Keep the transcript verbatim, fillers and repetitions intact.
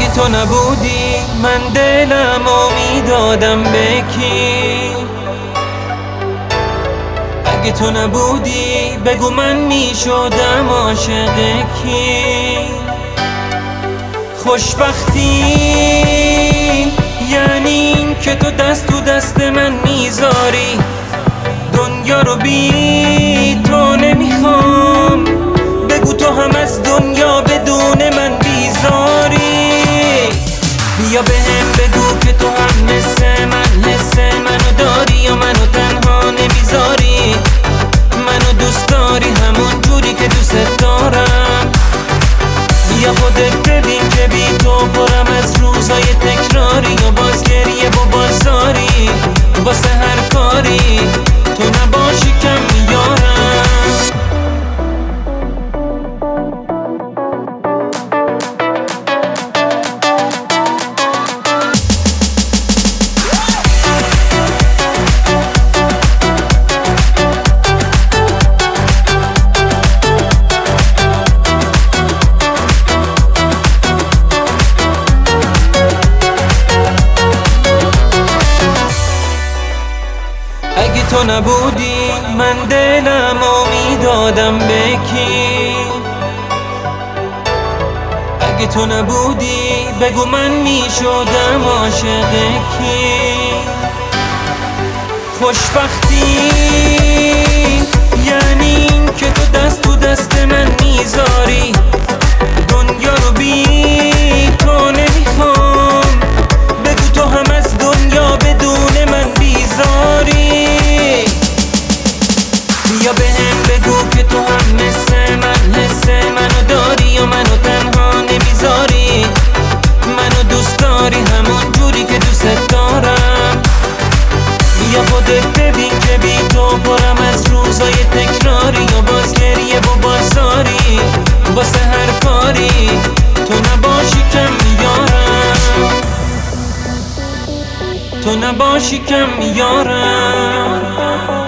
اگه تو نبودی من دلمو میدادم به کی؟ اگه تو نبودی بگو من میشدم عاشق کی؟ خوشبختی یعنی این که تو دست تو دست من میذاری، دنیا رو بی تو نمیخوام، بگو تو هم از دنیا بدون من بیزاری. بیا بهم بگو که تو هم مثل من حس منو داری یا منو تنها نمیذاری، منو دوست داری همون جوری که دوست دارم. بیا خودت ببین که بی تو پرم از روزای تکراری و باز گریه و بازاری واسه هر کاری تو نباشی کم میارم. اگه تو نبودی من دلمو میدادم به کی؟ اگه تو نبودی بگو من میشدم عاشق کی؟ خوشبختی یعنی این که تو دست تو دست من میذاری، دنیا رو بی تو نمیخوام، بگو تو هم از دنیا بدون من بیزاری. بیا بهم بگو که تو هم مثل من حس منو داری یا منو تنها نمیذاری، منو دوست داری همون جوری که دوست دارم. بیا خودت ببین که بی تو پرم از روزای تکراری و باز گریه و بازاری واسه هر کاری تو نباشی کم میارم، تو نباشی کم میارم.